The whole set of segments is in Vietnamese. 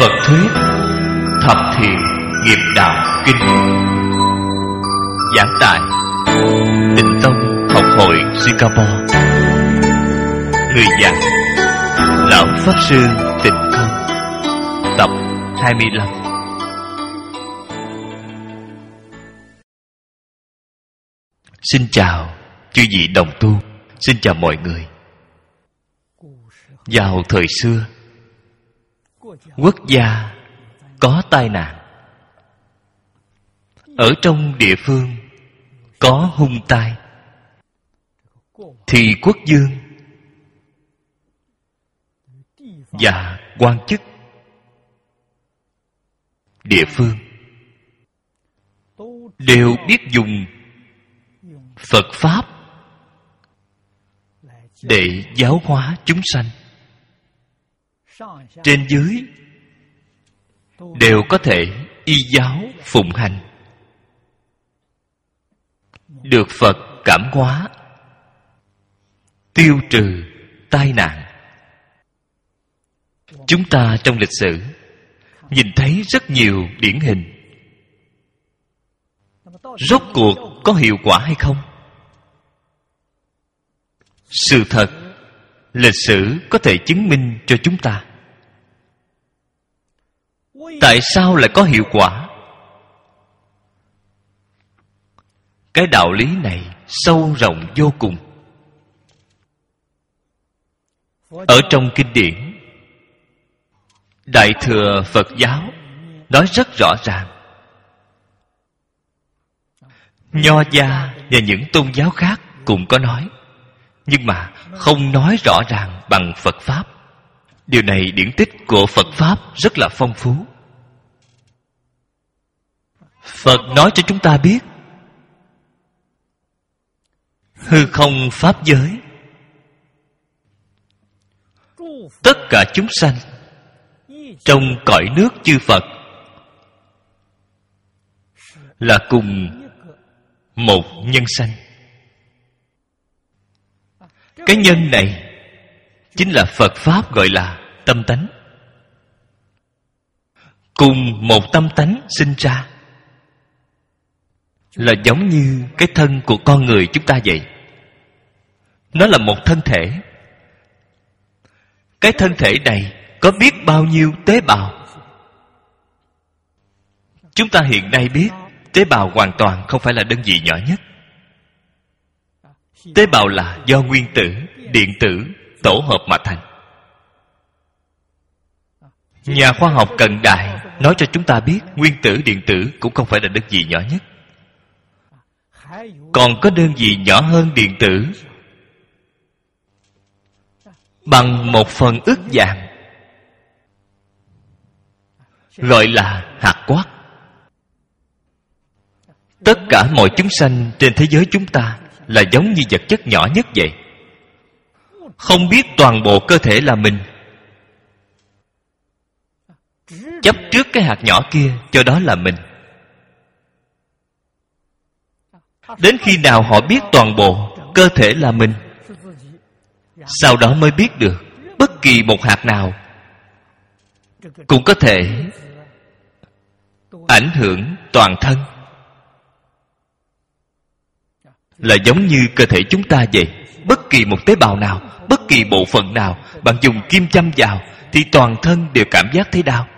Phật thuyết Thập Thiện Nghiệp Đạo Kinh. Giảng tại Tịnh Tông Học hội Singapore. Người giảng Lão Pháp Sư Tịnh Không. Tập 25. Xin chào chư vị đồng tu. Xin chào mọi người. Vào thời xưa, quốc gia có tai nạn, ở trong địa phương có hung tai, thì quốc vương và quan chức địa phương đều biết dùng Phật Pháp để giáo hóa chúng sanh. Trên dưới đều có thể y giáo phụng hành, được Phật cảm hóa, tiêu trừ tai nạn. Chúng ta trong lịch sử nhìn thấy rất nhiều điển hình. Rốt cuộc có hiệu quả hay không? Sự thật, lịch sử có thể chứng minh cho chúng ta. Tại sao lại có hiệu quả? Cái đạo lý này sâu rộng vô cùng. Ở trong kinh điển Đại Thừa Phật giáo nói rất rõ ràng. Nho gia và những tôn giáo khác cũng có nói, nhưng mà không nói rõ ràng bằng Phật Pháp. Điều này điển tích của Phật Pháp rất là phong phú. Phật nói cho chúng ta biết, hư không pháp giới, tất cả chúng sanh trong cõi nước chư Phật là cùng một nhân sanh. Cái nhân này chính là Phật Pháp gọi là tâm tánh. Cùng một tâm tánh sinh ra, là giống như cái thân của con người chúng ta vậy. Nó là một thân thể. Cái thân thể này có biết bao nhiêu tế bào. Chúng ta hiện nay biết tế bào hoàn toàn không phải là đơn vị nhỏ nhất. Tế bào là do nguyên tử, điện tử tổ hợp mà thành. Nhà khoa học cận đại nói cho chúng ta biết nguyên tử, điện tử cũng không phải là đơn vị nhỏ nhất. Còn có đơn vị nhỏ hơn điện tử bằng 1/ức vàng, gọi là hạt quark. Tất cả mọi chúng sanh trên thế giới chúng ta là giống như vật chất nhỏ nhất vậy. Không biết toàn bộ cơ thể là mình, chấp trước cái hạt nhỏ kia cho đó là mình. Đến khi nào họ biết toàn bộ cơ thể là mình, sau đó mới biết được bất kỳ một hạt nào cũng có thể ảnh hưởng toàn thân. Là giống như cơ thể chúng ta vậy. Bất kỳ một tế bào nào, bất kỳ bộ phận nào bạn dùng kim châm vào thì toàn thân đều cảm giác thấy đau.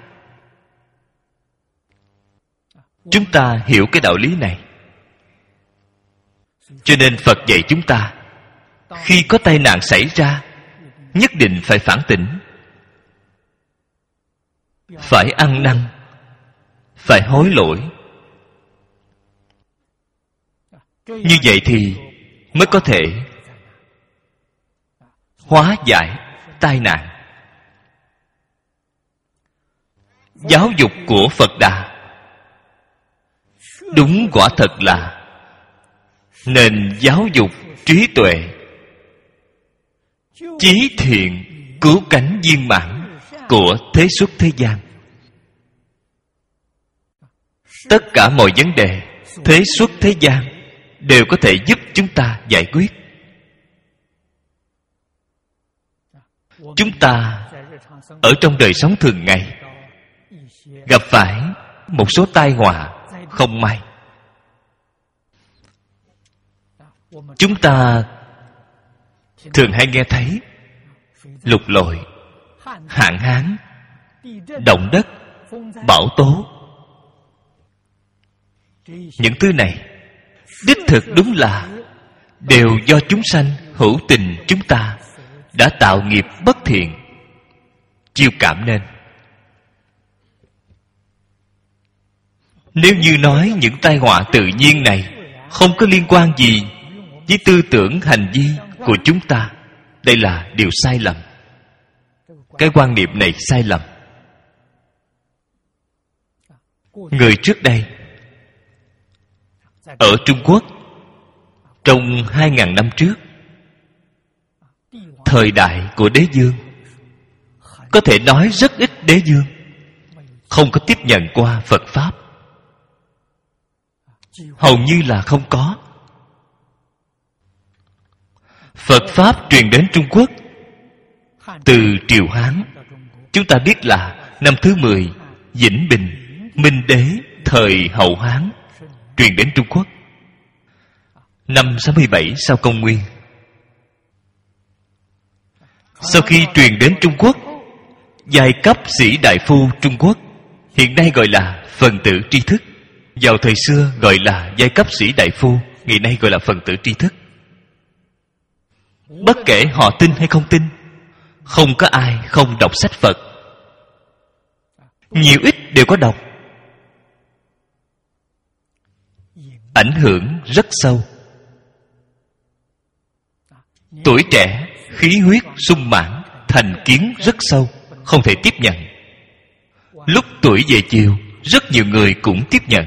Chúng ta hiểu cái đạo lý này, cho nên Phật dạy chúng ta, khi có tai nạn xảy ra, nhất định phải phản tỉnh, phải ăn năn, phải hối lỗi. Như vậy thì mới có thể hóa giải tai nạn. Giáo dục của Phật Đà đúng quả thật là nền giáo dục trí tuệ, chí thiện cứu cánh viên mãn của thế xuất thế gian. Tất cả mọi vấn đề thế xuất thế gian đều có thể giúp chúng ta giải quyết. Chúng ta ở trong đời sống thường ngày gặp phải một số tai họa không may. Chúng ta thường hay nghe thấy lụt lội, hạn hán, động đất, bão tố. Những thứ này đích thực đúng là đều do chúng sanh hữu tình chúng ta đã tạo nghiệp bất thiện chiêu cảm nên. Nếu như nói những tai họa tự nhiên này không có liên quan gì với tư tưởng hành vi của chúng ta, đây là điều sai lầm. Cái quan niệm này sai lầm. Người trước đây ở Trung Quốc trong 2.000 năm trước, thời đại của đế dương, có thể nói rất ít đế dương không có tiếp nhận qua Phật Pháp. Hầu như là không có. Phật Pháp truyền đến Trung Quốc từ triều Hán, chúng ta biết là năm thứ 10 Vĩnh Bình Minh Đế thời Hậu Hán truyền đến Trung Quốc. Năm 67 sau công nguyên. Sau khi truyền đến Trung Quốc, giai cấp sĩ đại phu Trung Quốc, hiện nay gọi là phần tử tri thức, vào thời xưa gọi là giai cấp sĩ đại phu, ngày nay gọi là phần tử tri thức. Bất kể họ tin hay không tin, không có ai không đọc sách Phật. Nhiều ít đều có đọc. Ảnh hưởng rất sâu. Tuổi trẻ khí huyết sung mãn, thành kiến rất sâu, không thể tiếp nhận. Lúc tuổi về chiều, rất nhiều người cũng tiếp nhận.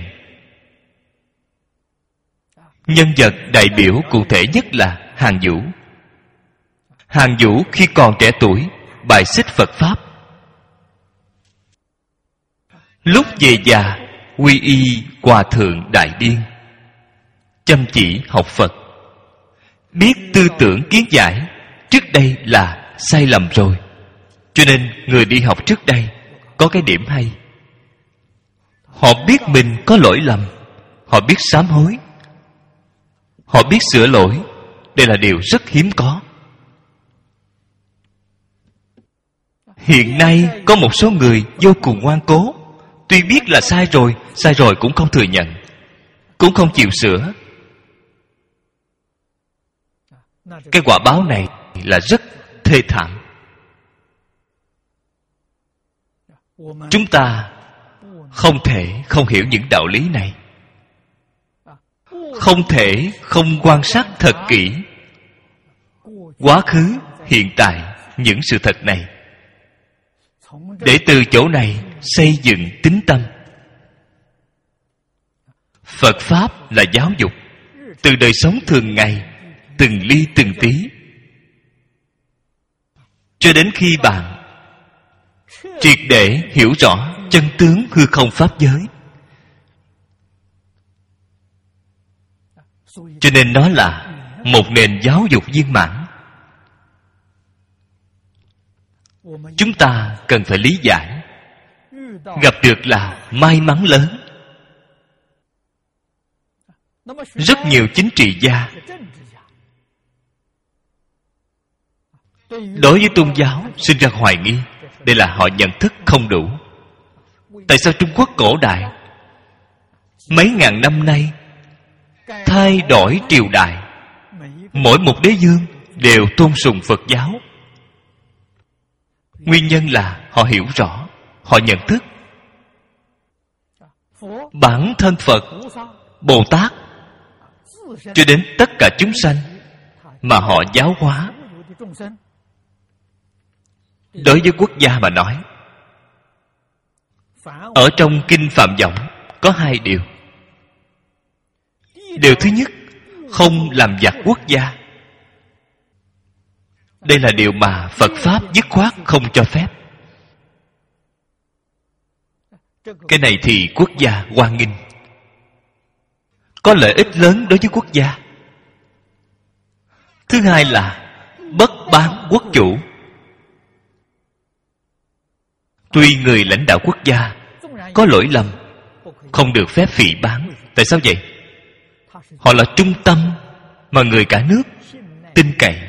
Nhân vật đại biểu cụ thể nhất là Hàn Vũ. Hàn Vũ khi còn trẻ tuổi bài xích Phật Pháp. Lúc về già quy y Hòa Thượng Đại Điên, chăm chỉ học Phật. Biết tư tưởng kiến giải trước đây là sai lầm rồi, cho nên người đi học trước đây có cái điểm hay. Họ biết mình có lỗi lầm, họ biết sám hối, họ biết sửa lỗi. Đây là điều rất hiếm có. Hiện nay có một số người vô cùng ngoan cố, tuy biết là sai rồi cũng không thừa nhận, cũng không chịu sửa. Cái quả báo này là rất thê thảm. Chúng ta không thể không hiểu những đạo lý này, không thể không quan sát thật kỹ quá khứ, hiện tại những sự thật này, để từ chỗ này xây dựng tín tâm. Phật Pháp là giáo dục từ đời sống thường ngày, từng ly từng tí, cho đến khi bạn triệt để hiểu rõ chân tướng hư không pháp giới. Cho nên nó là một nền giáo dục viên mãn. Chúng ta cần phải lý giải. Gặp được là may mắn lớn. Rất nhiều chính trị gia đối với tôn giáo sinh ra hoài nghi. Đây là họ nhận thức không đủ. Tại sao Trung Quốc cổ đại mấy ngàn năm nay thay đổi triều đại, mỗi một đế dương đều tôn sùng Phật giáo? Nguyên nhân là họ hiểu rõ, họ nhận thức bản thân Phật, Bồ Tát cho đến tất cả chúng sanh mà họ giáo hóa. Đối với quốc gia mà nói, ở trong Kinh Phạm Võng có hai điều. Điều thứ nhất, không làm giặc quốc gia. Đây là điều mà Phật Pháp dứt khoát không cho phép. Cái này thì quốc gia hoan nghênh, có lợi ích lớn đối với quốc gia. Thứ hai là bất bán quốc chủ. Tuy người lãnh đạo quốc gia có lỗi lầm, không được phép phỉ báng. Tại sao vậy? Họ là trung tâm mà người cả nước tin cậy.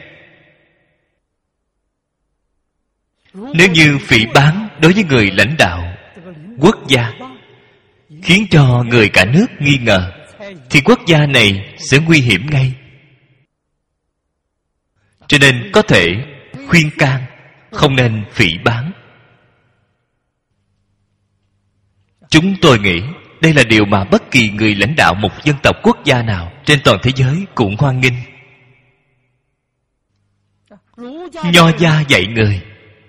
Nếu như phỉ báng đối với người lãnh đạo quốc gia khiến cho người cả nước nghi ngờ, thì quốc gia này sẽ nguy hiểm ngay. Cho nên có thể khuyên can không nên phỉ báng. Chúng tôi nghĩ đây là điều mà bất kỳ người lãnh đạo một dân tộc quốc gia nào trên toàn thế giới cũng hoan nghênh. Nho gia dạy người,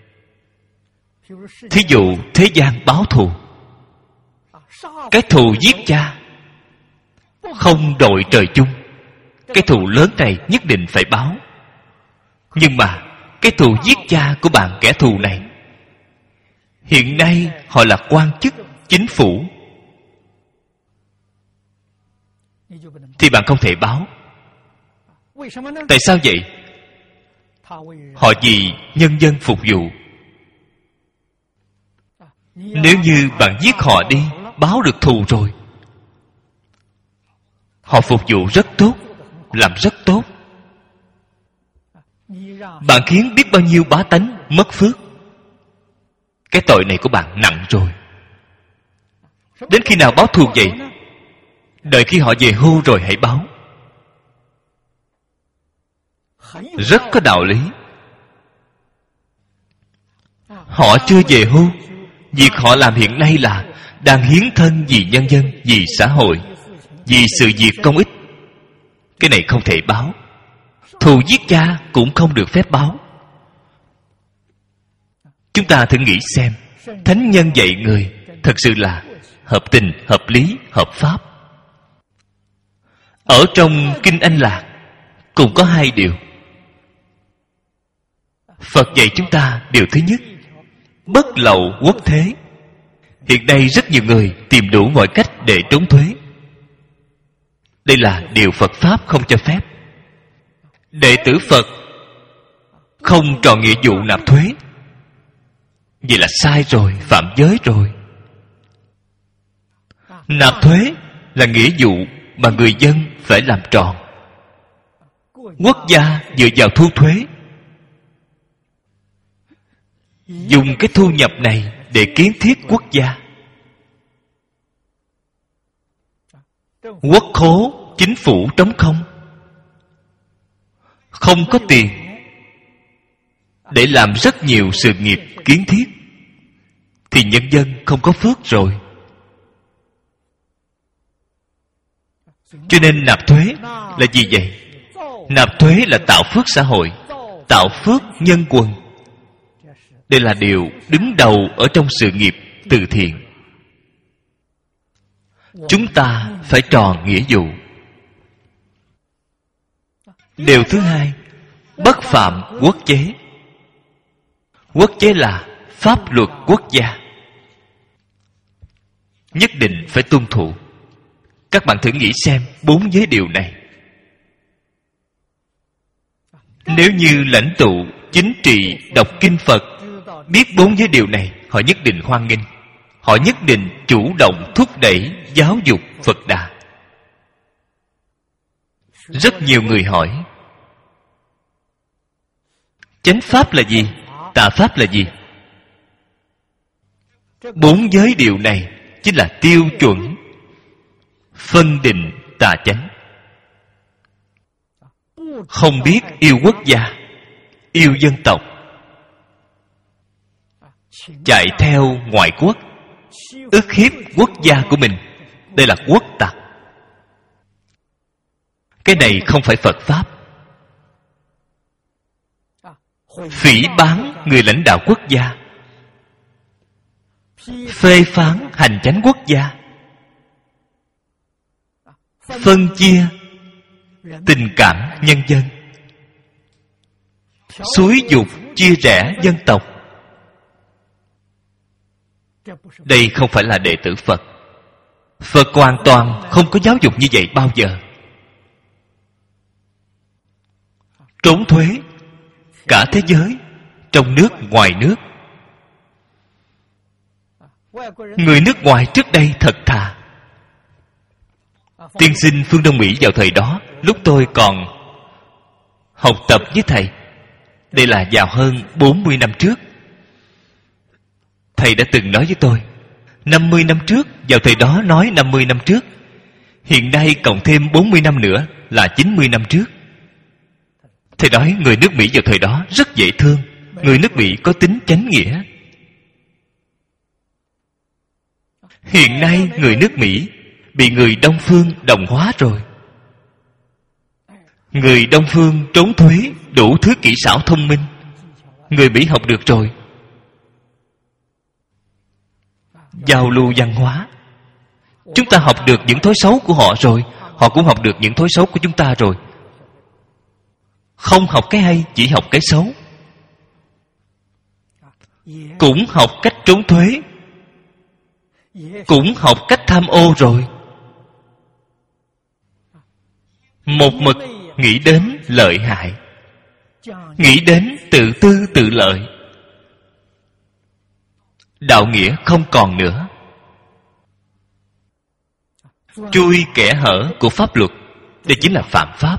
thí dụ thế gian báo thù, cái thù giết cha không đội trời chung, cái thù lớn này nhất định phải báo. Nhưng mà cái thù giết cha của bạn kẻ thù này, hiện nay họ là quan chức chính phủ, thì bạn không thể báo. Tại sao vậy? Họ vì nhân dân phục vụ. Nếu như bạn giết họ đi, báo được thù rồi, họ phục vụ rất tốt, làm rất tốt, bạn khiến biết bao nhiêu bá tánh mất phước. Cái tội này của bạn nặng rồi. Đến khi nào báo thù vậy? Đợi khi họ về hưu rồi hãy báo. Rất có đạo lý. Họ chưa về hưu, việc họ làm hiện nay là đang hiến thân vì nhân dân, vì xã hội, vì sự việc công ích. Cái này không thể báo. Thù giết cha cũng không được phép báo. Chúng ta thử nghĩ xem, thánh nhân dạy người thật sự là hợp tình, hợp lý, hợp pháp. Ở trong Kinh Anh Lạc cũng có hai điều. Phật dạy chúng ta điều thứ nhất, bất lậu quốc thế. Hiện nay rất nhiều người tìm đủ mọi cách để trốn thuế. Đây là điều Phật Pháp không cho phép. Đệ tử Phật không tròn nghĩa vụ nạp thuế, vậy là sai rồi, phạm giới rồi. Nạp thuế là nghĩa vụ mà người dân phải làm tròn. Quốc gia dựa vào thu thuế, dùng cái thu nhập này để kiến thiết quốc gia. Quốc khố, chính phủ trống không, không có tiền để làm rất nhiều sự nghiệp kiến thiết, thì nhân dân không có phước rồi. Cho nên nạp thuế là gì vậy? Nạp thuế là tạo phước xã hội, tạo phước nhân quần. Đây là điều đứng đầu ở trong sự nghiệp từ thiện. Chúng ta phải tròn nghĩa vụ. Điều thứ hai, bất phạm quốc chế. Quốc chế là pháp luật quốc gia, nhất định phải tuân thủ. Các bạn thử nghĩ xem 4 giới điều này. Nếu như lãnh tụ chính trị đọc kinh Phật biết 4 giới điều này, họ nhất định hoan nghênh. Họ nhất định chủ động thúc đẩy giáo dục Phật Đà. Rất nhiều người hỏi, chánh pháp là gì? Tà pháp là gì? 4 giới điều này chính là tiêu chuẩn phân định tà chánh. Không biết yêu quốc gia, yêu dân tộc, chạy theo ngoại quốc, ức hiếp quốc gia của mình, đây là quốc tặc. Cái này không phải Phật Pháp. Phỉ báng người lãnh đạo quốc gia, phê phán hành chánh quốc gia, phân chia tình cảm nhân dân, xúi giục chia rẽ dân tộc. Đây không phải là đệ tử Phật. Phật hoàn toàn không có giáo dục như vậy bao giờ. Trốn thuế, cả thế giới, trong nước ngoài nước, Người nước ngoài trước đây thật thà. Tiên sinh phương Đông Mỹ vào thời đó, lúc tôi còn học tập với thầy, đây là vào hơn 40 năm trước, thầy đã từng nói với tôi 50 năm trước, vào thời đó nói 50 năm trước, hiện nay cộng thêm 40 năm nữa là 90 năm trước. Thầy nói người nước Mỹ vào thời đó rất dễ thương. Người nước Mỹ có tính chánh nghĩa. Hiện nay người nước Mỹ bị người Đông phương đồng hóa rồi. Người Đông phương trốn thuế, đủ thứ kỹ xảo thông minh, người Mỹ học được rồi. Giao lưu văn hóa, chúng ta học được những thói xấu của họ rồi, họ cũng học được những thói xấu của chúng ta rồi. Không học cái hay, chỉ học cái xấu. Cũng học cách trốn thuế, cũng học cách tham ô rồi. Một mực nghĩ đến lợi hại, nghĩ đến tự tư tự lợi. Đạo nghĩa không còn nữa. Chui kẽ hở của pháp luật, đây chính là phạm pháp.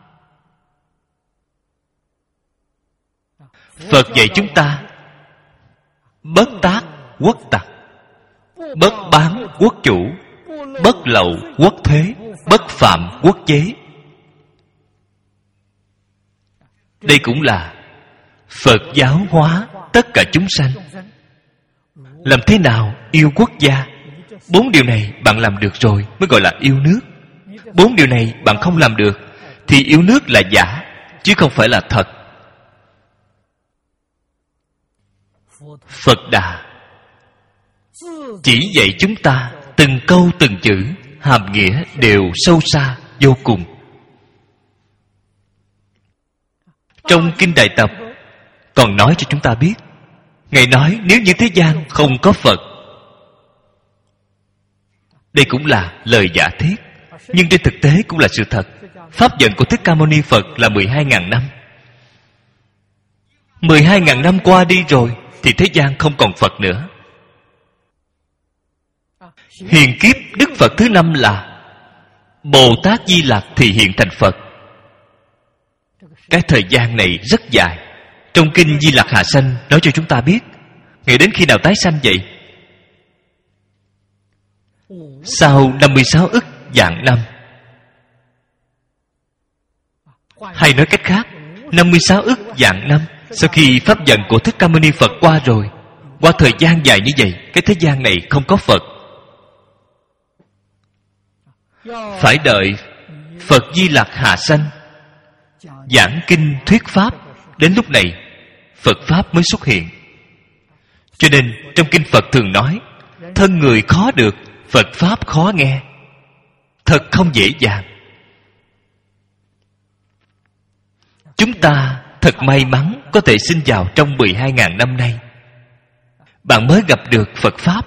Phật dạy chúng ta bất tác quốc tặc, bất bán quốc chủ, bất lậu quốc thuế, bất phạm quốc chế. Đây cũng là Phật giáo hóa tất cả chúng sanh. Làm thế nào yêu quốc gia? 4 điều này bạn làm được rồi mới gọi là yêu nước. 4 điều này bạn không làm được thì yêu nước là giả, chứ không phải là thật. Phật Đà chỉ dạy chúng ta từng câu từng chữ, hàm nghĩa đều sâu xa vô cùng. Trong Kinh Đại Tập còn nói cho chúng ta biết, Ngài nói nếu như thế gian không có Phật, đây cũng là lời giả thiết, nhưng trên thực tế cũng là sự thật. Pháp vận của Thích Ca Mâu Ni Phật là 12.000 năm. 12.000 năm qua đi rồi thì thế gian không còn Phật nữa. Hiền kiếp Đức Phật thứ 5 là Bồ Tát Di Lặc thì hiện thành Phật. Cái thời gian này rất dài. Trong Kinh Di Lặc Hạ Sanh nói cho chúng ta biết Ngài đến khi nào tái sanh vậy? Sau 56 ức vạn năm. Hay nói cách khác, 56 ức vạn năm sau khi pháp vận của Thích Ca Mâu Ni Phật qua rồi, qua thời gian dài như vậy, cái thế gian này không có Phật. Phải đợi Phật Di Lặc hạ sanh, giảng kinh thuyết pháp, đến lúc này Phật pháp mới xuất hiện. Cho nên trong kinh Phật thường nói, thân người khó được, Phật pháp khó nghe. Thật không dễ dàng. Chúng ta thật may mắn có thể sinh vào trong 12.000 năm nay. Bạn mới gặp được Phật pháp.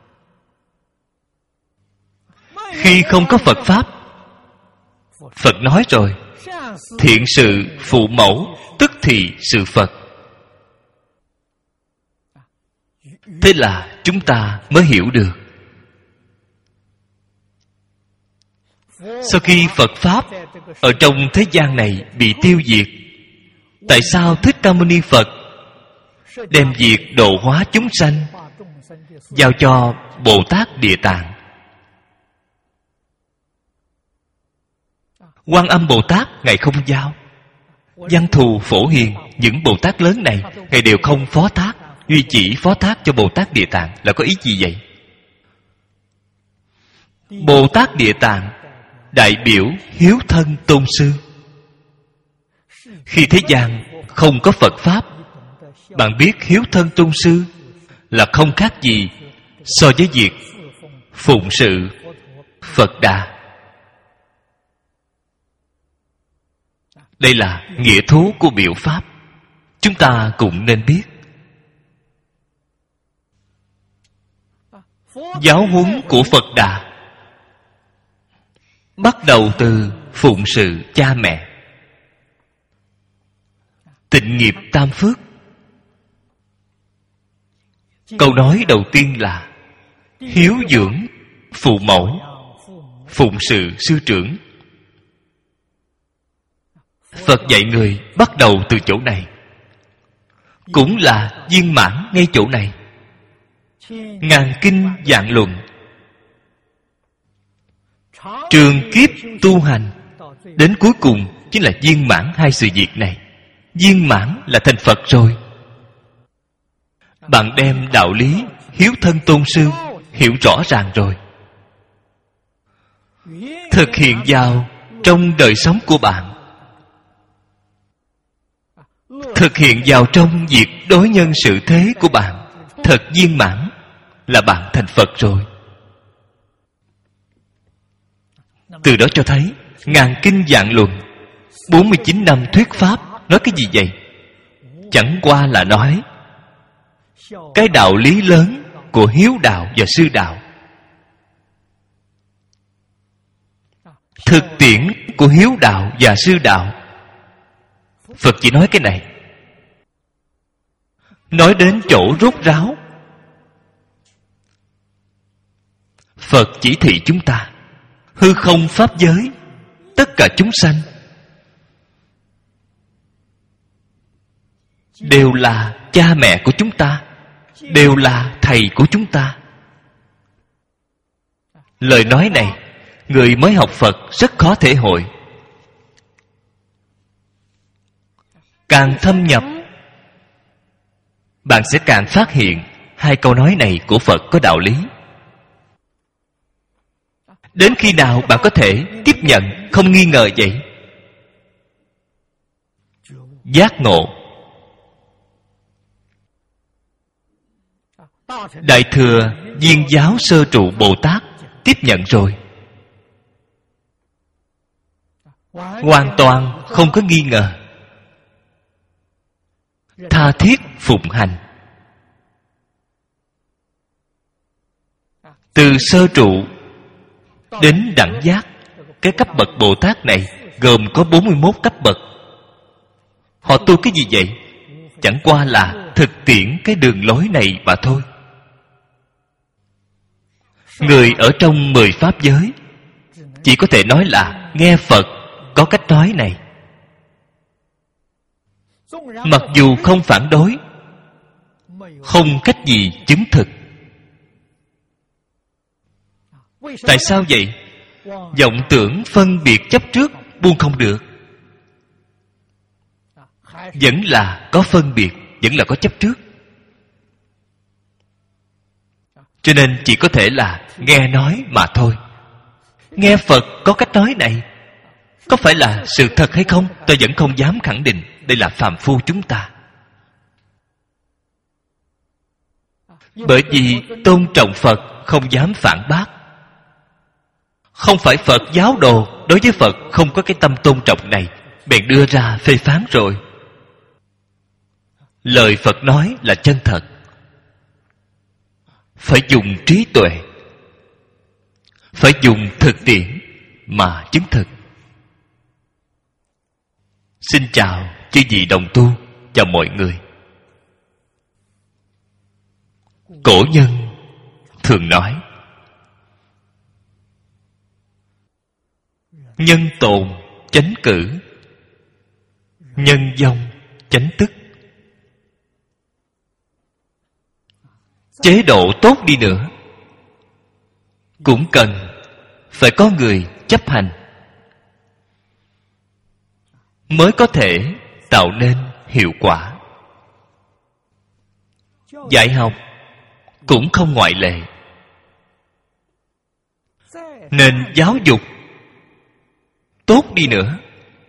Khi không có Phật pháp, Phật nói rồi, thiện sự phụ mẫu tức thì sự Phật. Thế là chúng ta mới hiểu được. Sau khi Phật pháp ở trong thế gian này bị tiêu diệt, tại sao Thích Ca Mâu Ni Phật đem việc độ hóa chúng sanh giao cho Bồ Tát Địa Tạng? Quan Âm Bồ Tát Ngài không giao. Văn Thù, Phổ Hiền, những Bồ Tát lớn này Ngài đều không phó thác, duy chỉ phó thác cho Bồ Tát Địa Tạng. Là có ý gì vậy? Bồ Tát Địa Tạng đại biểu hiếu thân tôn sư. Khi thế gian không có Phật pháp, bạn biết hiếu thân tôn sư là không khác gì so với việc phụng sự Phật Đà. Đây là nghĩa thú của biểu pháp, chúng ta cũng nên biết. Giáo huấn của Phật Đà bắt đầu từ phụng sự cha mẹ, tịnh nghiệp tam phước. Câu nói đầu tiên là hiếu dưỡng phụ mẫu, phụng sự sư trưởng. Phật dạy người bắt đầu từ chỗ này, cũng là viên mãn ngay chỗ này. Ngàn kinh vạn luận, trường kiếp tu hành, đến cuối cùng chính là viên mãn hai sự việc này. Viên mãn là thành Phật rồi. Bạn đem đạo lý hiếu thân tôn sư hiểu rõ ràng rồi, thực hiện vào trong đời sống của bạn, thực hiện vào trong việc đối nhân xử thế của bạn, thật viên mãn là bạn thành Phật rồi. Từ đó cho thấy ngàn kinh vạn luận, 49 năm thuyết pháp nói cái gì vậy? Chẳng qua là nói cái đạo lý lớn của hiếu đạo và sư đạo, thực tiễn của hiếu đạo và sư đạo. Phật chỉ nói cái này, nói đến chỗ rốt ráo. Phật chỉ thị chúng ta, hư không pháp giới, tất cả chúng sanh đều là cha mẹ của chúng ta, đều là thầy của chúng ta. Lời nói này, người mới học Phật rất khó thể hội. Càng thâm nhập, bạn sẽ càng phát hiện hai câu nói này của Phật có đạo lý. Đến khi nào bạn có thể tiếp nhận không nghi ngờ vậy? Giác ngộ. Đại thừa Viên Giáo Sơ Trụ Bồ Tát tiếp nhận rồi, hoàn toàn không có nghi ngờ, tha thiết phụng hành. Từ sơ trụ đến đẳng giác, cái cấp bậc Bồ Tát này gồm có 41 cấp bậc. Họ tu cái gì vậy? Chẳng qua là thực tiễn cái đường lối này mà thôi. Người ở trong 10 pháp giới chỉ có thể nói là nghe Phật có cách nói này, mặc dù không phản đối, không cách gì chứng thực. Tại sao vậy? Vọng tưởng phân biệt chấp trước buông không được. Vẫn là có phân biệt, vẫn là có chấp trước. Cho nên chỉ có thể là nghe nói mà thôi. Nghe Phật có cách nói này, có phải là sự thật hay không, tôi vẫn không dám khẳng định. Đây là phàm phu chúng ta. Bởi vì tôn trọng Phật, không dám phản bác. Không phải Phật giáo đồ, đối với Phật không có cái tâm tôn trọng này, bèn đưa ra phê phán rồi. Lời Phật nói là chân thật, phải dùng trí tuệ, phải dùng thực tiễn mà chứng thực. Xin chào chư vị đồng tu, chào mọi người. Cổ nhân thường nói, nhân tồn chánh cử, nhân vong chánh tức. Chế độ tốt đi nữa cũng cần phải có người chấp hành, mới có thể tạo nên hiệu quả. Dạy học cũng không ngoại lệ. Nền giáo dục tốt đi nữa,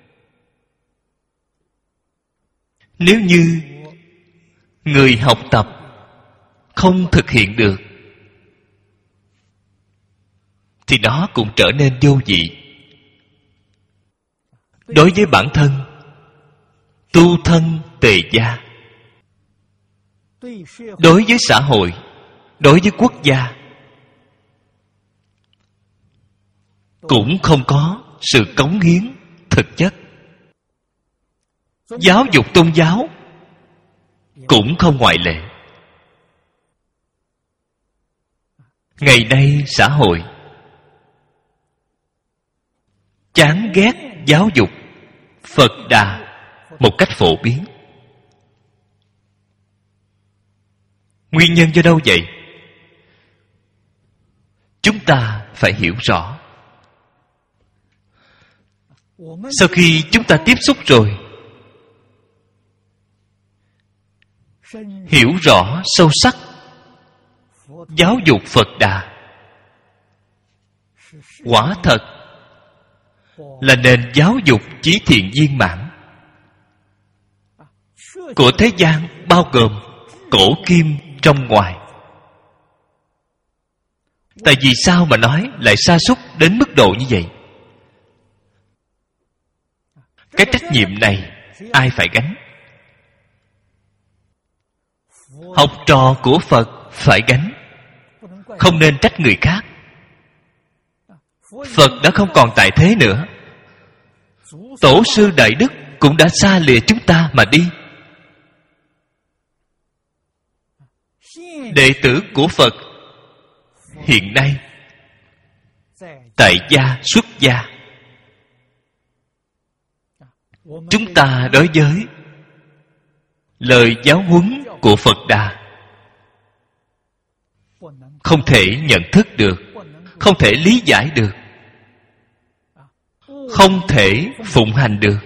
nếu như người học tập không thực hiện được thì nó cũng trở nên vô vị. Đối với bản thân, tu thân tề gia, đối với xã hội, đối với quốc gia, cũng không có sự cống hiến thực chất. Giáo dục tôn giáo cũng không ngoại lệ. Ngày nay xã hội chán ghét giáo dục Phật Đà một cách phổ biến. Nguyên nhân do đâu vậy? Chúng ta phải hiểu rõ. Sau khi chúng ta tiếp xúc rồi, hiểu rõ sâu sắc giáo dục Phật Đà, quả thật là nền giáo dục chí thiện viên mãn của thế gian, bao gồm cổ kim trong ngoài. Tại vì sao mà nói lại sa sút đến mức độ như vậy? Cái trách nhiệm này ai phải gánh? Học trò của Phật phải gánh, không nên trách người khác. Phật đã không còn tại thế nữa, tổ sư đại đức cũng đã xa lìa chúng ta mà đi. Đệ tử của Phật hiện nay tại gia xuất gia, chúng ta đối với lời giáo huấn của Phật Đà không thể nhận thức được, không thể lý giải được, không thể phụng hành được,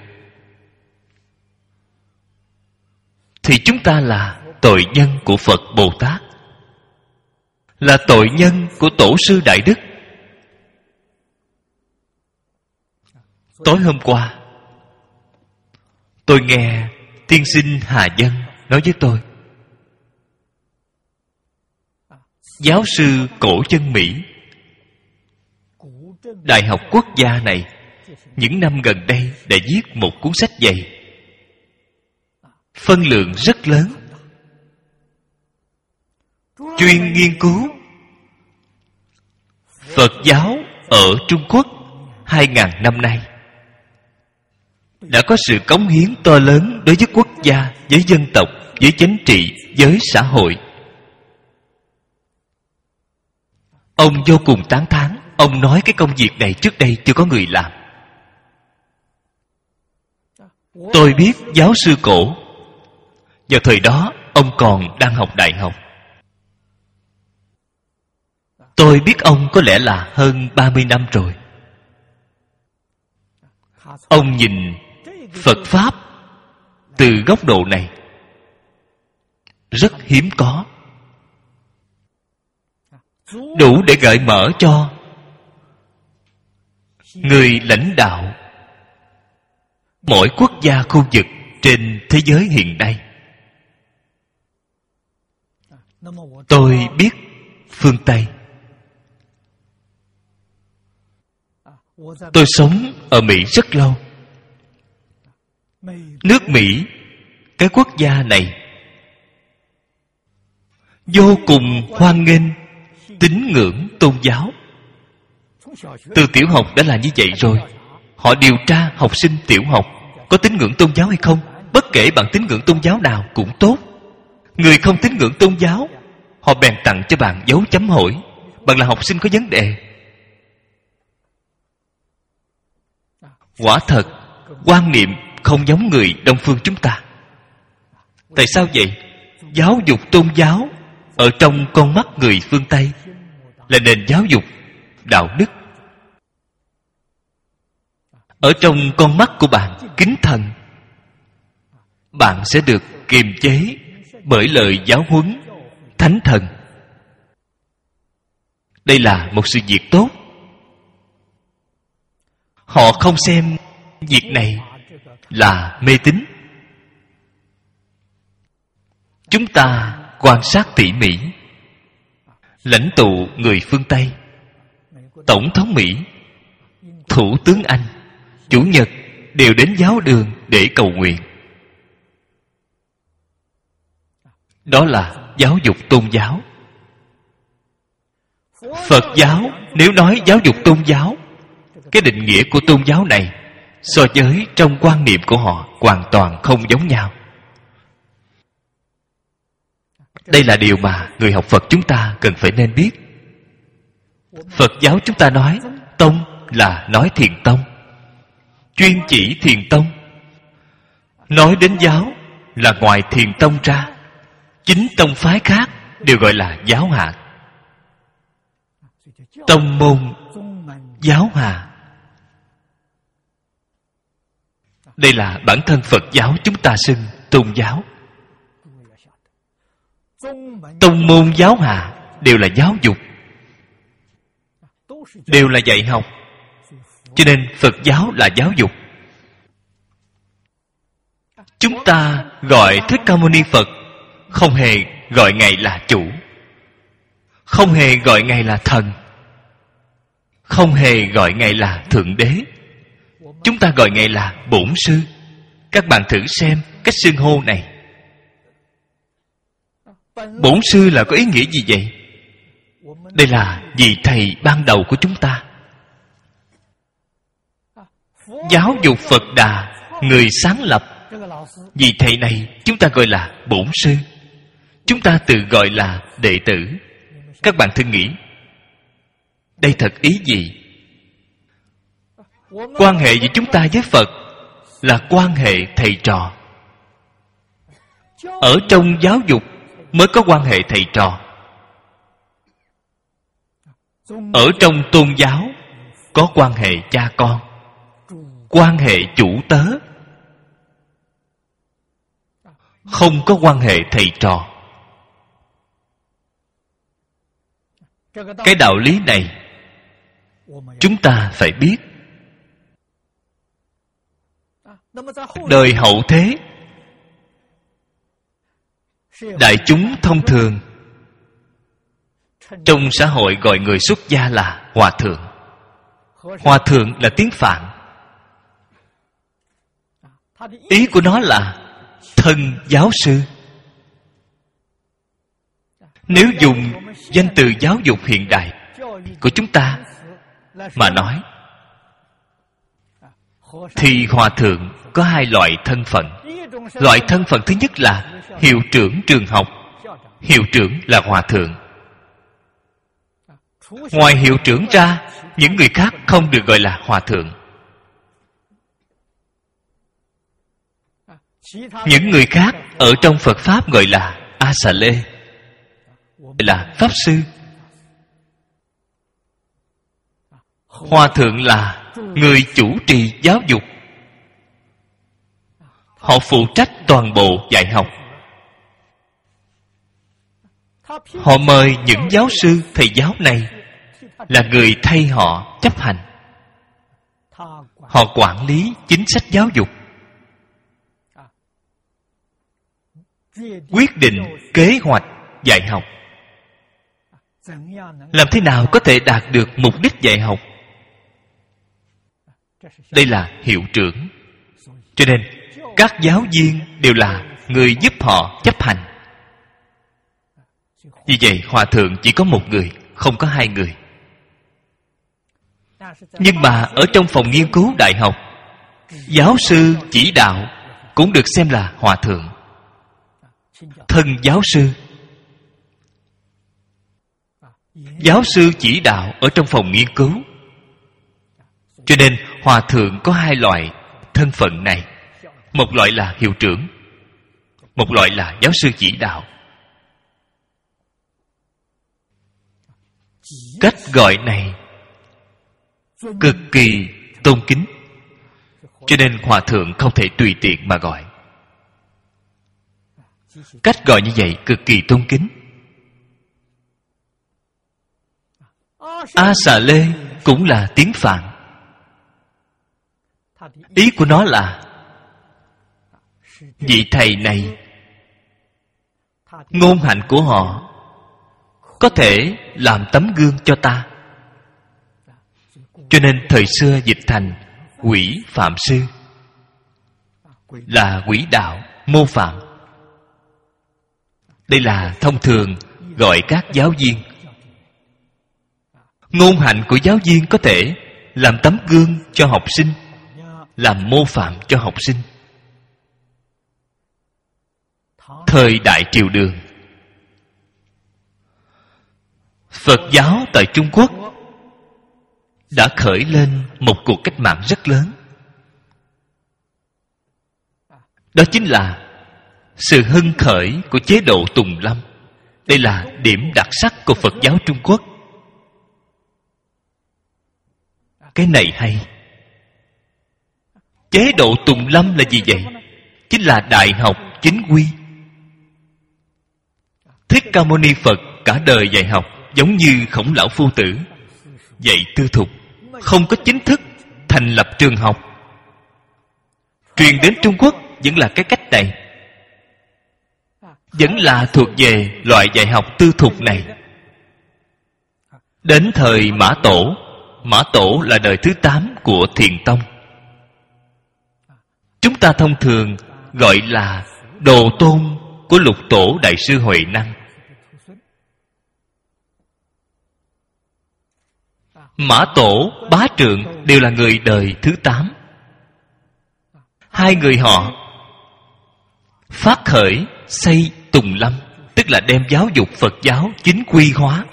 thì chúng ta là tội nhân của Phật Bồ Tát, là tội nhân của tổ sư đại đức. Tối hôm qua tôi nghe tiên sinh Hà Dân nói với tôi, giáo sư cổ chân Mỹ, Đại học Quốc gia này những năm gần đây đã viết một cuốn sách dày, phân lượng rất lớn, chuyên nghiên cứu Phật giáo ở Trung Quốc 2.000 năm nay, đã có sự cống hiến to lớn đối với quốc gia, với dân tộc, với chính trị, với xã hội. Ông vô cùng tán thán. Ông nói cái công việc này trước đây chưa có người làm. Tôi biết giáo sư cổ, vào thời đó ông còn đang học đại học. Tôi biết ông có lẽ là hơn 30 năm rồi. Ông nhìn Phật Pháp từ góc độ này rất hiếm có, đủ để gợi mở cho người lãnh đạo mỗi quốc gia khu vực trên thế giới hiện nay. Tôi biết phương Tây. Tôi sống ở Mỹ rất lâu. Nước Mỹ, cái quốc gia này vô cùng hoan nghênh tín ngưỡng tôn giáo. Từ tiểu học đã là như vậy rồi. Họ điều tra học sinh tiểu học có tín ngưỡng tôn giáo hay không. Bất kể bạn tín ngưỡng tôn giáo nào cũng tốt. Người không tín ngưỡng tôn giáo, họ bèn tặng cho bạn dấu chấm hỏi. Bạn là học sinh có vấn đề. Quả thật, quan niệm không giống người Đông phương chúng ta. Tại sao vậy? Giáo dục tôn giáo ở trong con mắt người phương Tây là nền giáo dục đạo đức. Ở trong con mắt của bạn, kính thần, bạn sẽ được kiềm chế bởi lời giáo huấn thánh thần. Đây là một sự việc tốt. Họ không xem việc này là mê tín. Chúng ta quan sát tỉ mỉ, lãnh tụ người phương Tây, tổng thống Mỹ, thủ tướng Anh, chủ nhật đều đến giáo đường để cầu nguyện. Đó là giáo dục tôn giáo. Phật giáo nếu nói giáo dục tôn giáo, cái định nghĩa của tôn giáo này so với trong quan niệm của họ hoàn toàn không giống nhau. Đây là điều mà người học Phật chúng ta cần phải nên biết. Phật giáo chúng ta nói tông là nói thiền tông, chuyên chỉ thiền tông. Nói đến giáo là ngoài thiền tông ra, chính tông phái khác đều gọi là giáo hạ. Tông môn giáo hạ, đây là bản thân Phật giáo chúng ta xưng tôn giáo. Tông môn giáo hạ đều là giáo dục, đều là dạy học. Cho nên Phật giáo là giáo dục. Chúng ta gọi Thích Ca Mâu Ni Phật không hề gọi Ngài là chủ, không hề gọi Ngài là thần, không hề gọi Ngài là Thượng Đế. Chúng ta gọi Ngài là Bổn Sư. Các bạn thử xem cách xưng hô này. Bổn Sư là có ý nghĩa gì vậy? Đây là vị thầy ban đầu của chúng ta. Giáo dục Phật Đà, người sáng lập, vị thầy này chúng ta gọi là Bổn Sư. Chúng ta tự gọi là đệ tử. Các bạn thử nghĩ, đây thật ý gì? Quan hệ giữa chúng ta với Phật là quan hệ thầy trò. Ở trong giáo dục mới có quan hệ thầy trò. Ở trong tôn giáo có quan hệ cha con, quan hệ chủ tớ, không có quan hệ thầy trò. Cái đạo lý này chúng ta phải biết. Đời hậu thế, đại chúng thông thường trong xã hội gọi người xuất gia là hòa thượng. Hòa thượng là tiếng Phạn. Ý của nó là thân giáo sư. Nếu dùng danh từ giáo dục hiện đại của chúng ta mà nói, thì hòa thượng có hai loại thân phận. Loại thân phận thứ nhất là hiệu trưởng trường học. Hiệu trưởng là hòa thượng. Ngoài hiệu trưởng ra, những người khác không được gọi là hòa thượng. Những người khác ở trong Phật Pháp gọi là A Xà Lê, là Pháp Sư. Hòa thượng là người chủ trì giáo dục. Họ phụ trách toàn bộ dạy học. Họ mời những giáo sư, thầy giáo này là người thay họ chấp hành. Họ quản lý chính sách giáo dục, quyết định kế hoạch dạy học. Làm thế nào có thể đạt được mục đích dạy học? Đây là hiệu trưởng. Cho nên các giáo viên đều là người giúp họ chấp hành. Vì vậy hòa thượng chỉ có một người, không có hai người. Nhưng mà ở trong phòng nghiên cứu đại học, giáo sư chỉ đạo cũng được xem là hòa thượng, thân giáo sư. Giáo sư chỉ đạo ở trong phòng nghiên cứu. Cho nên hòa thượng có hai loại thân phận này. Một loại là hiệu trưởng, một loại là giáo sư chỉ đạo. Cách gọi này cực kỳ tôn kính. Cho nên hòa thượng không thể tùy tiện mà gọi. Cách gọi như vậy cực kỳ tôn kính. A Xà Lê cũng là tiếng Phạn. Ý của nó là vị thầy này, ngôn hạnh của họ có thể làm tấm gương cho ta. Cho nên thời xưa dịch thành quỷ phạm sư, là quỷ đạo mô phạm. Đây là thông thường gọi các giáo viên. Ngôn hạnh của giáo viên có thể làm tấm gương cho học sinh, làm mô phạm cho học sinh. Thời đại Triều Đường, Phật giáo tại Trung Quốc đã khởi lên một cuộc cách mạng rất lớn. Đó chính là sự hưng khởi của chế độ Tùng Lâm. Đây là điểm đặc sắc của Phật giáo Trung Quốc. Cái này hay. Chế độ Tùng Lâm là gì vậy? Chính là đại học chính quy. Thích Ca Mâu Ni Phật cả đời dạy học giống như Khổng Lão Phu Tử, dạy tư thục, không có chính thức thành lập trường học. Truyền đến Trung Quốc vẫn là cái cách này, vẫn là thuộc về loại dạy học tư thục này. Đến thời Mã Tổ, Mã Tổ là đời thứ 8 của Thiền Tông. Chúng ta thông thường gọi là đồ tôn của Lục Tổ Đại sư Huệ Năng. Mã Tổ, Bá Trượng đều là người đời thứ 8. Hai người họ phát khởi xây Tùng Lâm, tức là đem giáo dục Phật giáo chính quy hóa.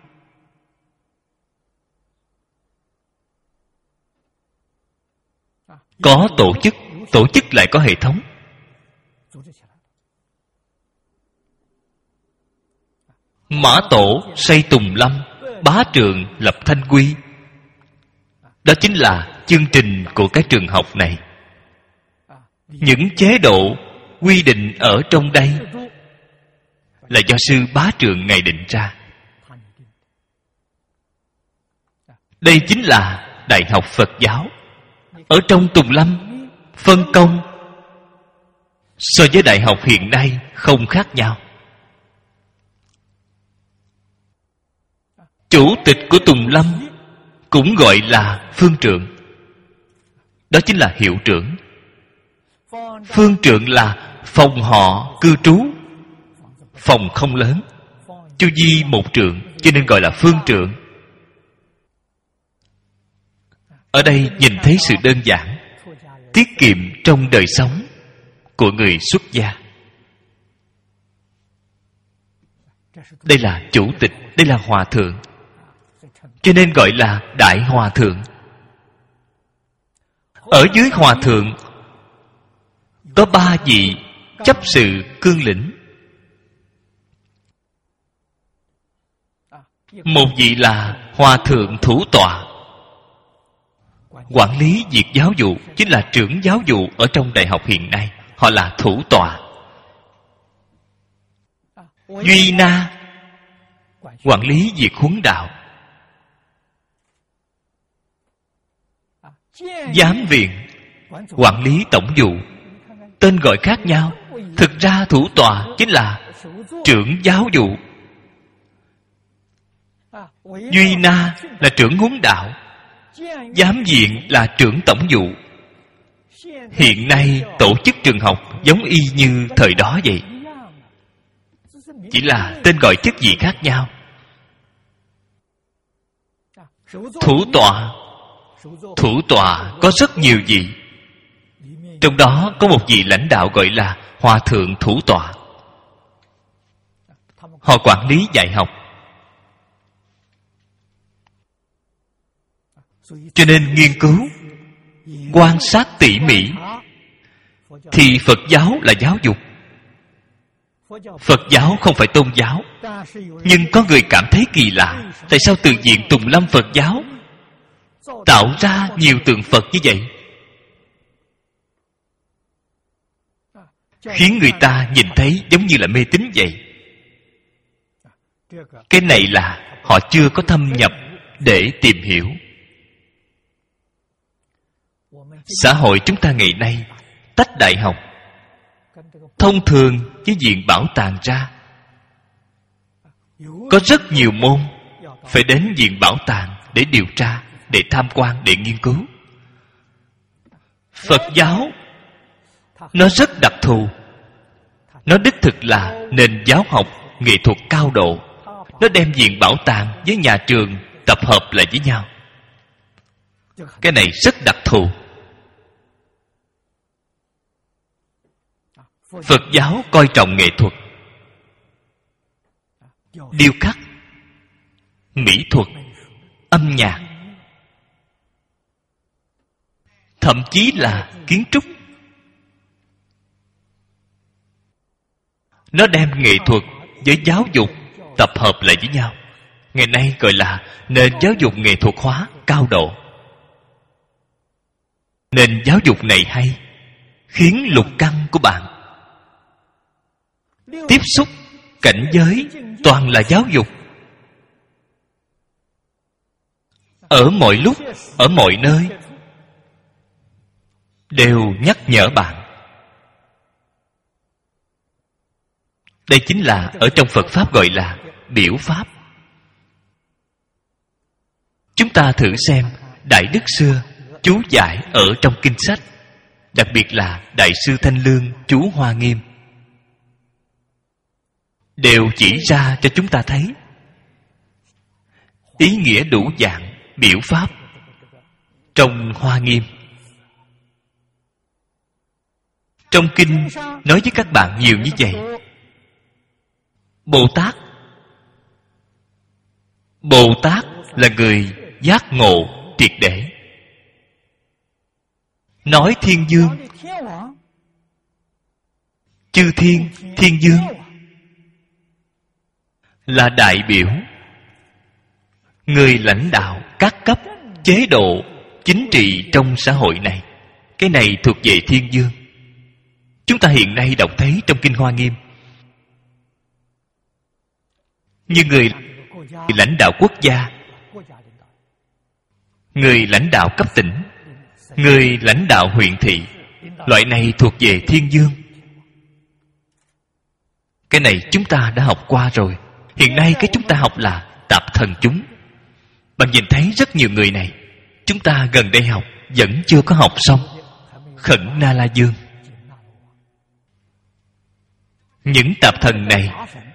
Có tổ chức lại có hệ thống. Mã Tổ xây Tùng Lâm, Bá Trượng lập Thanh Quy. Đó chính là chương trình của cái trường học này. Những chế độ quy định ở trong đây là do sư Bá Trượng Ngài định ra. Đây chính là đại học Phật giáo. Ở trong Tùng Lâm, phân công so với đại học hiện nay không khác nhau. Chủ tịch của Tùng Lâm cũng gọi là phương trượng. Đó chính là hiệu trưởng. Phương trượng là phòng họ cư trú. Phòng không lớn, chu vi 1 trượng, cho nên gọi là phương trượng. Ở đây nhìn thấy sự đơn giản, tiết kiệm trong đời sống của người xuất gia. Đây là chủ tịch, đây là hòa thượng, cho nên gọi là đại hòa thượng. Ở dưới hòa thượng có 3 vị chấp sự cương lĩnh. Một vị là hòa thượng thủ tọa, quản lý việc giáo vụ, chính là trưởng giáo vụ ở trong đại học hiện nay. Họ là thủ tọa. Duy na, quản lý việc huấn đạo. Giám viện, quản lý tổng vụ. Tên gọi khác nhau, thực ra thủ tọa chính là trưởng giáo vụ. Duy na là trưởng huấn đạo. Giám viện là trưởng tổng vụ. Hiện nay tổ chức trường học giống y như thời đó vậy, chỉ là tên gọi chức vị khác nhau. Thủ tọa có rất nhiều vị. Trong đó có một vị lãnh đạo gọi là hòa thượng thủ tọa. Họ quản lý dạy học. Cho nên nghiên cứu, quan sát tỉ mỉ, thì Phật giáo là giáo dục. Phật giáo không phải tôn giáo. Nhưng có người cảm thấy kỳ lạ, tại sao từ viện Tùng Lâm Phật giáo tạo ra nhiều tượng Phật như vậy, khiến người ta nhìn thấy giống như là mê tín vậy. Cái này là họ chưa có thâm nhập để tìm hiểu. Xã hội chúng ta ngày nay tách đại học thông thường với viện bảo tàng ra. Có rất nhiều môn phải đến viện bảo tàng để điều tra, để tham quan, để nghiên cứu. Phật giáo nó rất đặc thù. Nó đích thực là nền giáo học nghệ thuật cao độ. Nó đem viện bảo tàng với nhà trường tập hợp lại với nhau. Cái này rất đặc thù. Phật giáo coi trọng nghệ thuật, điêu khắc, mỹ thuật, âm nhạc. thậm chí là kiến trúc. Nó đem nghệ thuật với giáo dục tập hợp lại với nhau. Ngày nay gọi là nền giáo dục nghệ thuật hóa cao độ. Nền giáo dục này hay, khiến lục căn của bạn tiếp xúc cảnh giới toàn là giáo dục. Ở mọi lúc, ở mọi nơi đều nhắc nhở bạn. Đây chính là ở trong Phật Pháp gọi là biểu Pháp. Chúng ta thử xem Đại Đức xưa chú giải ở trong kinh sách, đặc biệt là Đại sư Thanh Lương chú Hoa Nghiêm, đều chỉ ra cho chúng ta thấy ý nghĩa đủ dạng biểu Pháp trong Hoa Nghiêm. Trong kinh nói với các bạn nhiều như vậy. Bồ Tát là người giác ngộ triệt để. Nói thiên dương, chư thiên, thiên dương là đại biểu người lãnh đạo các cấp chế độ chính trị trong xã hội này. Cái này thuộc về thiên dương. Chúng ta hiện nay đọc thấy trong kinh Hoa Nghiêm, như người lãnh đạo quốc gia, người lãnh đạo cấp tỉnh, người lãnh đạo huyện thị, loại này thuộc về thiên dương. Cái này chúng ta đã học qua rồi. Hiện nay cái chúng ta học là tạp thần chúng. Bạn nhìn thấy rất nhiều người này, chúng ta gần đây học vẫn chưa có học xong. Khẩn Na La Dương. Những tạp thần này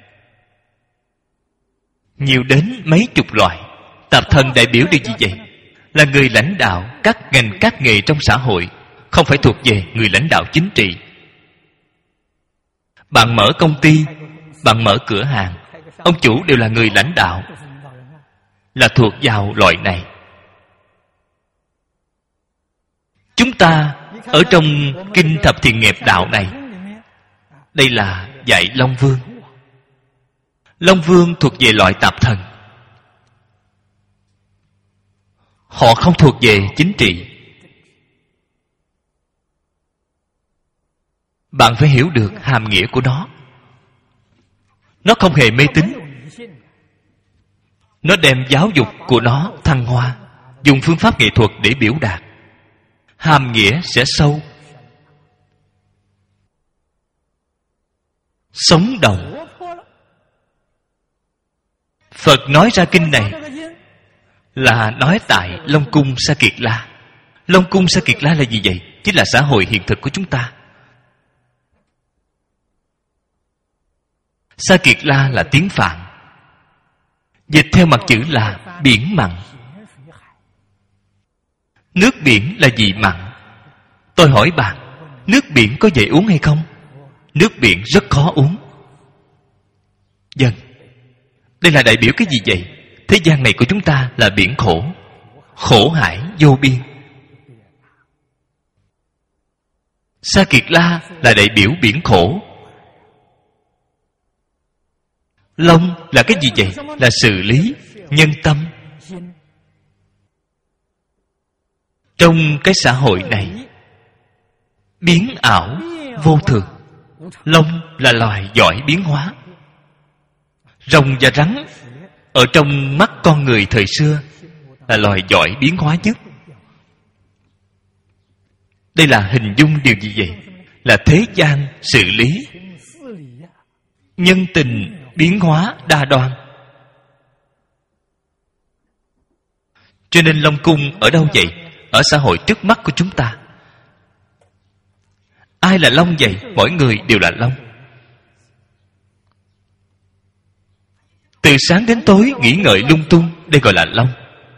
nhiều đến mấy chục loại. Tạp thần đại biểu điều gì vậy? Là người lãnh đạo các ngành các nghề trong xã hội, không phải thuộc về người lãnh đạo chính trị. Bạn mở công ty, bạn mở cửa hàng, ông chủ đều là người lãnh đạo, là thuộc vào loại này. Chúng ta ở trong kinh Thập Thiện Nghiệp Đạo này, đây là dạy Long Vương. Long Vương thuộc về loại tạp thần. Họ không thuộc về chính trị. Bạn phải hiểu được hàm nghĩa của nó. Nó không hề mê tín. Nó đem giáo dục của nó thăng hoa, dùng phương pháp nghệ thuật để biểu đạt. Hàm nghĩa sẽ sâu, sống động. Phật nói ra kinh này là nói tại Long Cung Sa Kiệt La. Long Cung Sa Kiệt La là gì vậy? Chính là xã hội hiện thực của chúng ta. Sa Kiệt La là tiếng Phạn, dịch theo mặt chữ là biển mặn. Nước biển là gì mặn? Tôi hỏi bạn, nước biển có dễ uống hay không? Nước biển rất khó uống. Vâng. Đây là đại biểu cái gì vậy? Thế gian này của chúng ta là biển khổ, khổ hải vô biên. Sa Kiệt La là đại biểu biển khổ. Long là cái gì vậy? Là xử lý, nhân tâm. Trong cái xã hội này biến ảo vô thường. Long là loài giỏi biến hóa. Rồng và rắn ở trong mắt con người thời xưa là loài giỏi biến hóa nhất. Đây là hình dung điều gì vậy? Là thế gian xử lý, nhân tình biến hóa đa đoan. Cho nên Long Cung ở đâu vậy? Ở xã hội trước mắt của chúng ta. Ai là Long vậy? Mỗi người đều là Long. Từ sáng đến tối nghĩ ngợi lung tung, đây gọi là Long.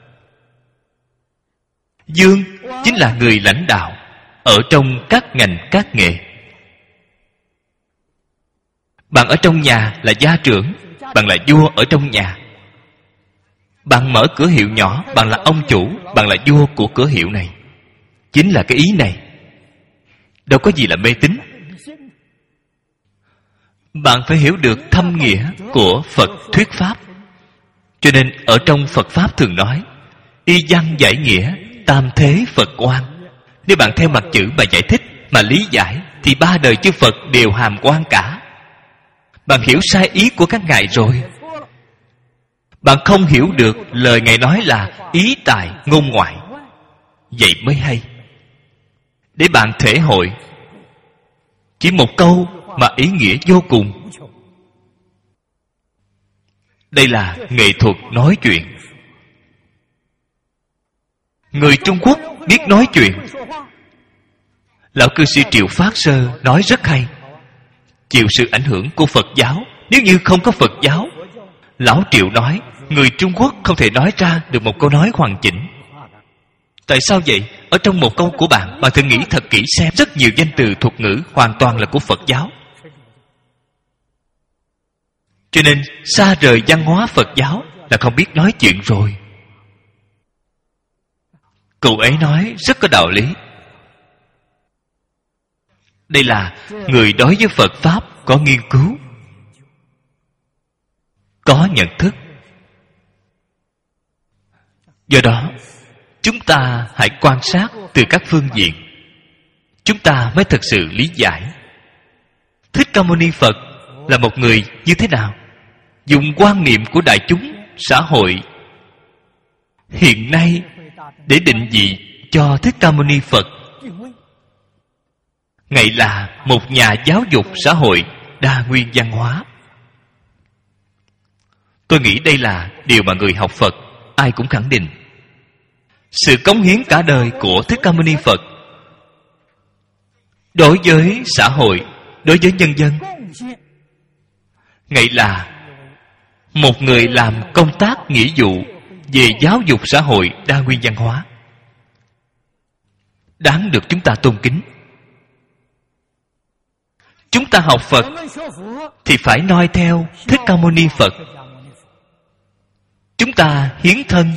Dương chính là người lãnh đạo ở trong các ngành các nghề. Bạn ở trong nhà là gia trưởng, bạn là vua ở trong nhà. Bạn mở cửa hiệu nhỏ, bạn là ông chủ, bạn là vua của cửa hiệu này. chính là cái ý này. Đâu có gì là mê tín. Bạn phải hiểu được thâm nghĩa của Phật thuyết Pháp. Cho nên ở trong Phật Pháp thường nói y văn giải nghĩa, tam thế Phật quan. Nếu bạn theo mặt chữ mà giải thích, mà lý giải, thì ba đời chư Phật đều hàm quan cả. Bạn hiểu sai ý của các ngài rồi. Bạn không hiểu được lời ngài nói là ý tài ngôn ngoại. Vậy mới hay. Để bạn thể hội. Chỉ một câu mà ý nghĩa vô cùng. Đây là nghệ thuật nói chuyện. Người Trung Quốc biết nói chuyện. Lão cư sĩ Triệu Phát Sơ nói rất hay. Chịu sự ảnh hưởng của Phật giáo. Nếu như không có Phật giáo, Lão Triệu nói người Trung Quốc không thể nói ra được một câu nói hoàn chỉnh. Tại sao vậy? Ở trong một câu của bạn thử nghĩ thật kỹ xem, rất nhiều danh từ thuật ngữ hoàn toàn là của Phật giáo. Cho nên xa rời văn hóa Phật giáo là không biết nói chuyện rồi. Cậu ấy nói rất có đạo lý. Đây là người đối với Phật Pháp có nghiên cứu, có nhận thức. Do đó chúng ta hãy quan sát từ các phương diện, chúng ta mới thực sự lý giải Thích Ca Mâu Ni Phật là một người như thế nào. Dùng quan niệm của đại chúng xã hội hiện nay để định vị cho Thích Ca Mâu Ni Phật. Ngài là một nhà giáo dục xã hội đa nguyên văn hóa. Tôi nghĩ đây là điều mà người học Phật ai cũng khẳng định. Sự cống hiến cả đời của Thích Ca Mâu Ni Phật đối với xã hội, đối với nhân dân, Ngài là một người làm công tác nghĩa vụ về giáo dục xã hội đa nguyên văn hóa, đáng được chúng ta tôn kính. Chúng ta học Phật thì phải noi theo Thích Ca Mâu Ni Phật. Chúng ta hiến thân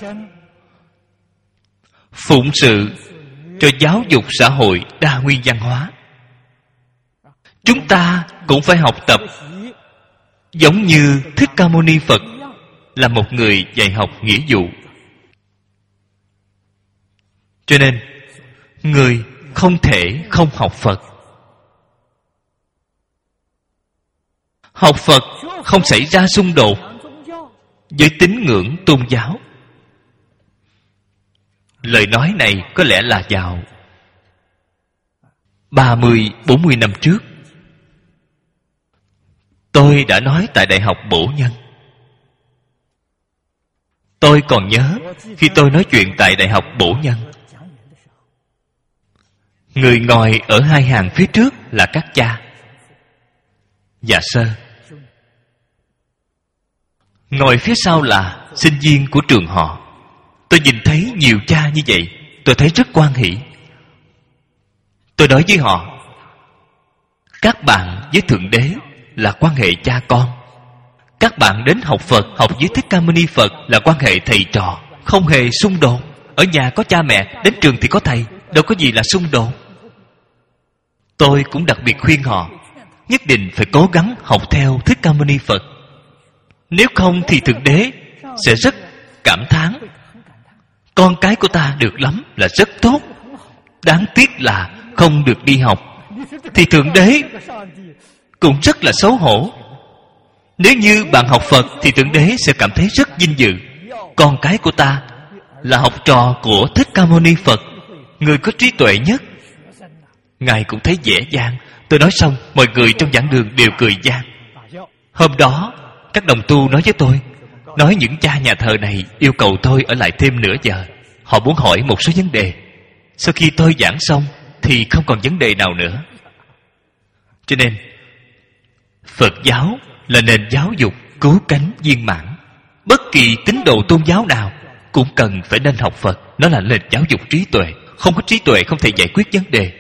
phụng sự cho giáo dục xã hội đa nguyên văn hóa. Chúng ta cũng phải học tập giống như Thích Ca Mâu Ni Phật là một người dạy học nghĩa vụ. Cho nên người không thể không học Phật. Học Phật không xảy ra xung đột với tín ngưỡng tôn giáo. Lời nói này có lẽ là vào 30-40 năm trước. Tôi đã nói tại Đại học Bổ Nhân. Tôi còn nhớ khi tôi nói chuyện tại Đại học Bổ Nhân, người ngồi ở hai hàng phía trước là các cha và sơ, ngồi phía sau là sinh viên của trường họ. Tôi nhìn thấy nhiều cha như vậy, tôi thấy rất hoan hỷ. Tôi nói với họ, các bạn với Thượng Đế là quan hệ cha con. Các bạn đến học Phật, học với Thích Ca Mâu Ni Phật là quan hệ thầy trò, không hề xung đột. Ở nhà có cha mẹ, đến trường thì có thầy, đâu có gì là xung đột. Tôi cũng đặc biệt khuyên họ nhất định phải cố gắng học theo Thích Ca Mâu Ni Phật. Nếu không thì Thượng Đế sẽ rất cảm thán, con cái của ta được lắm, là rất tốt, đáng tiếc là không được đi học. Thì Thượng Đế cũng rất là xấu hổ. Nếu như bạn học Phật thì Thượng Đế sẽ cảm thấy rất vinh dự. Con cái của ta là học trò của Thích Ca Mâu Ni Phật, người có trí tuệ nhất. Ngài cũng thấy dễ dàng. Tôi nói xong, mọi người trong giảng đường đều cười vang. Hôm đó các đồng tu nói với tôi, nói những cha nhà thờ này yêu cầu tôi ở lại thêm nửa giờ. Họ muốn hỏi một số vấn đề. Sau khi tôi giảng xong thì không còn vấn đề nào nữa. Cho nên Phật giáo là nền giáo dục cứu cánh viên mãn. Bất kỳ tín đồ tôn giáo nào cũng cần phải nên học Phật. Nó là nền giáo dục trí tuệ. Không có trí tuệ không thể giải quyết vấn đề.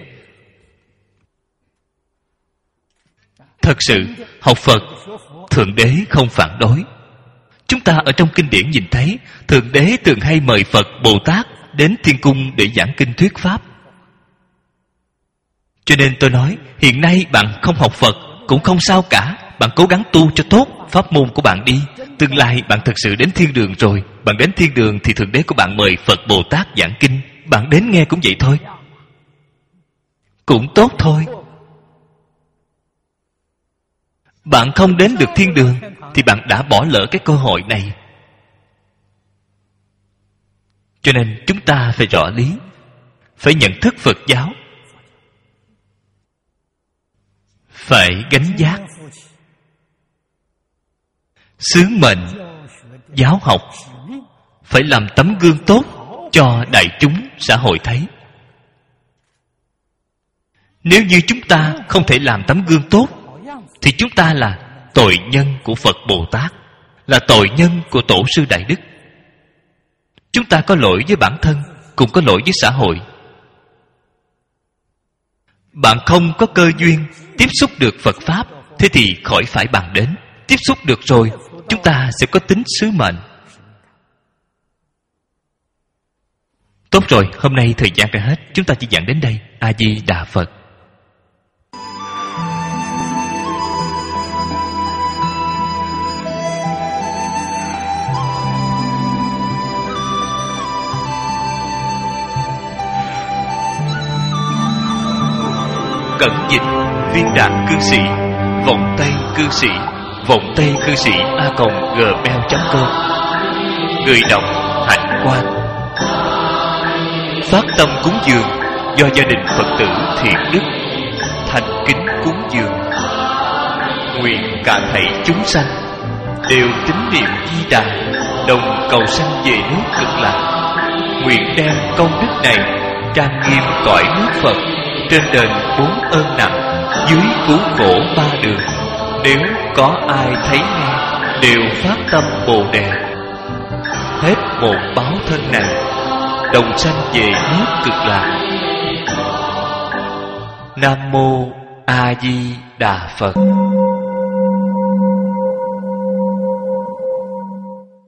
Thật sự học Phật, Thượng Đế không phản đối. Chúng ta ở trong kinh điển nhìn thấy Thượng Đế thường hay mời Phật, Bồ Tát đến thiên cung để giảng kinh thuyết Pháp. Cho nên tôi nói, hiện nay bạn không học Phật cũng không sao cả. Bạn cố gắng tu cho tốt pháp môn của bạn đi. Tương lai bạn thực sự đến thiên đường rồi, bạn đến thiên đường thì Thượng Đế của bạn mời Phật Bồ Tát giảng kinh, bạn đến nghe cũng vậy thôi, cũng tốt thôi. Bạn không đến được thiên đường thì bạn đã bỏ lỡ cái cơ hội này. Cho nên chúng ta phải rõ lý, phải nhận thức Phật giáo, phải gánh vác sứ mệnh giáo học, phải làm tấm gương tốt cho đại chúng xã hội thấy. Nếu như chúng ta không thể làm tấm gương tốt thì chúng ta là tội nhân của Phật Bồ Tát, là tội nhân của Tổ sư Đại Đức. Chúng ta có lỗi với bản thân, cũng có lỗi với xã hội. Bạn không có cơ duyên tiếp xúc được Phật Pháp, thế thì khỏi phải bàn đến. Tiếp xúc được rồi, chúng ta sẽ có tính sứ mệnh. Tốt rồi, hôm nay thời gian đã hết, chúng ta chỉ giảng đến đây. A Di Đà Phật. Cẩn dịch Viên Đạn Cư Sĩ, Vọng Tây Cư Sĩ, Vọng Tây Cư Sĩ @gmail.com. Người đọc Hạnh Quang. Phát tâm cúng dường do gia đình Phật tử Thiện Đức thành kính cúng dường. Nguyện cả thảy chúng sanh đều tín niệm Di Đà, đồng cầu sanh về nước Cực Lạc. Nguyện đem công đức này trang nghiêm cõi nước Phật, trên đền 4 ơn nặng, dưới cứu khổ 3 đường. Nếu có ai thấy nghe đều phát tâm Bồ Đề, hết một báo thân này, đồng sanh về nước Cực Lạc. Nam Mô A Di Đà Phật.